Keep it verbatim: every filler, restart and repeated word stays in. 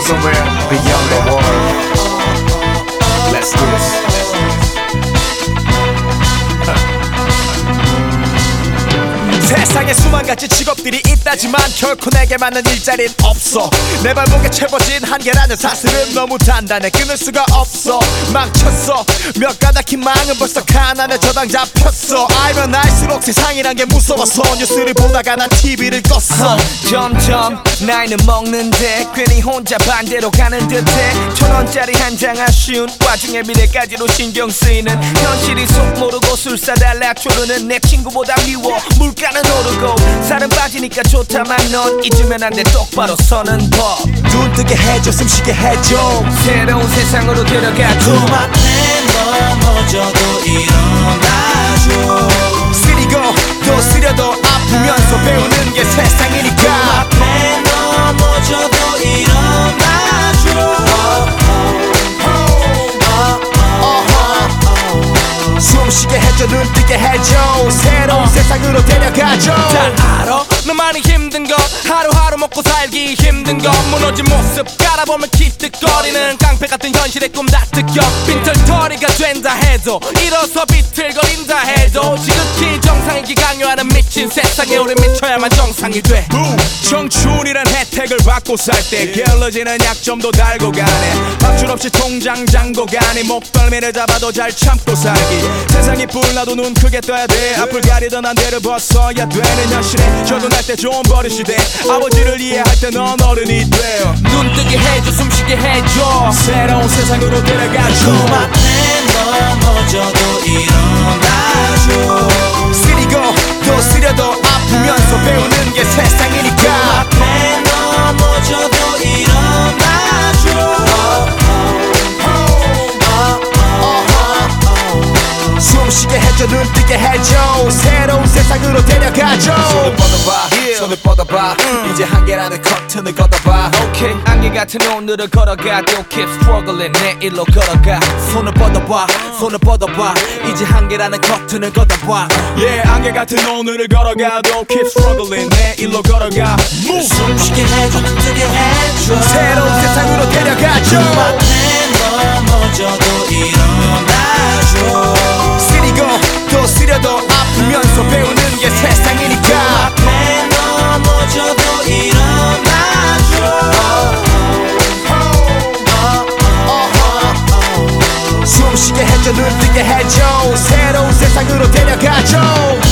somewhere beyond the world. Let's do this. 세상에 수만 가지 직업들이 있다지만 결코 내게 맞는 일자리는 없어. 내 발목에 채워진 한계라는 사실은 너무 단단해 끊을 수가 없어. 망쳤어 몇 가닥 희망은 벌써 가난에 저당 잡혔어. 알면 알수록 세상이란 게 무서워서 뉴스를 보다가 난 티비를 껐어. 점점 나이는 먹는데 괜히 혼자 반대로 가는 듯해. 천원짜리 한 장 아쉬운 와중에 미래까지도 신경 쓰이는 현실이 속 모르고 술사 달라 조르는 내 친구보다 미워. 물가는 오르고 살은 빠지니까 좋다만 넌 잊으면 안 돼 똑바로 서는 법. 눈 뜨게 해줘 숨쉬게 해줘 새로운 세상으로 데려가줘. 그만해 넘어져도 일어나줘. 쓰리고 또 쓰려도 아프면서 배우는 게 세상이니까. 그만해 넘어져도 일어나줘. 숨쉬게 해줘 눈 뜨게 해줘 새로운 세상으로 데려가줘. 다 알아 너 많이 힘든 거 하루하루 먹고 살기 힘든 거 무너진 모습 깔아보면 기특거리는 깡패 같은 현실의 꿈 다 뜯겨. 빈털터리가 된다 해도 일어서 비틀거린다 해도 지극히 정상이기 강요하는 미친 세상에 우리 미쳐야만 정상이 돼. 청춘이란 혜택을 받고 살 때 게을러지는 약점도 달고 가네. 밥줄 없이 통장 잔고 가니 목덜미를 잡아도 잘 참고 살기. 세상이 불나도 눈 크게 떠야 돼. 앞을 가리던 안대를 벗어야 되는 현실에 적응할 때 좋은 버릇이 돼. 아버지를 이해할 때 넌 어른이 돼. 눈 뜨게 해줘 숨쉬게 해줘 새로운 세상으로 데려가줘. 그만해 넘어져도 일어나줘. 쓰리고 또 쓰려도 아프면서 배우는 게 세상이니까. 그만해 넘어져도 일어나줘. 숨쉬게 해줘 눈 뜨게 해줘 새로운 세상으로 데려가줘. 손을 뻗어봐 yeah. 손을 뻗어봐 음. 이제 한계라는 커튼을 걷어봐. Okay. 안개 같은 오늘을 걸어가도 keep struggling 내일로 걸어가. 손을 뻗어봐 손을 뻗어봐 이제 한계라는 커튼을 걷어봐. Yeah 안개 같은 오늘을 걸어가도 keep struggling 내일로 걸어가. Move. 숨쉬게 해줘 눈 뜨게 해줘 새로운 세상으로 데려가줘. 그만해 넘어져도 일어나줘. 쓰리고 또 쓰려도 아프면서 배우는 게 세상이니까. 그만해 넘어져도 일어나줘. 숨쉬게 해줘 눈 뜨게 해줘 새로운 세상으로 데려가줘.